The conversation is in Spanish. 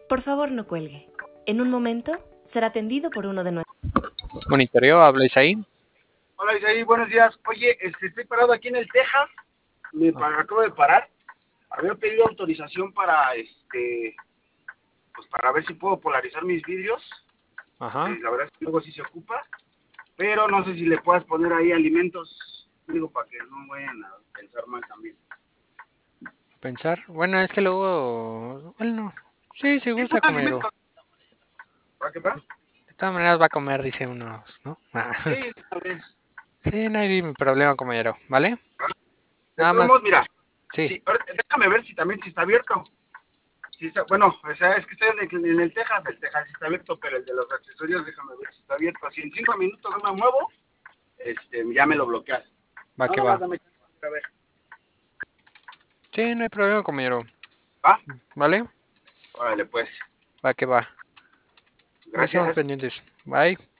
Por favor, no cuelgue. En un momento será atendido por uno de nuestros... Monitoreo, ¿habláis ahí? Hola Isaí, buenos días. Oye, estoy parado aquí en el Texas. Acabo de parar. Había pedido autorización para pues para ver si puedo polarizar mis vidrios. Ajá. La verdad es que luego sí se ocupa, pero no sé si le puedas poner ahí alimentos, digo, para que no vayan a pensar mal también. Pensar. Bueno, es que luego. Bueno, sí, si Sí, gusta son comer. alimentos. ¿Para qué va? De todas maneras va a comer, dice unos, ¿no? Sí, tal vez. Sí, no hay problema, compañero, ¿vale? De Nada todos más. modos, mira, Sí. sí, déjame ver si también si está abierto. Sí está, bueno, o sea, es que estoy en el Texas sí está abierto, pero el de los accesorios, déjame ver si está abierto. Si en 5 minutos no me muevo, ya me lo bloqueas. Va No, que no, va. dame a ver. Sí, no hay problema, compañero. ¿Va? ¿Vale? Órale, pues. Va que va. Ahí estamos Gracias. pendientes. Bye.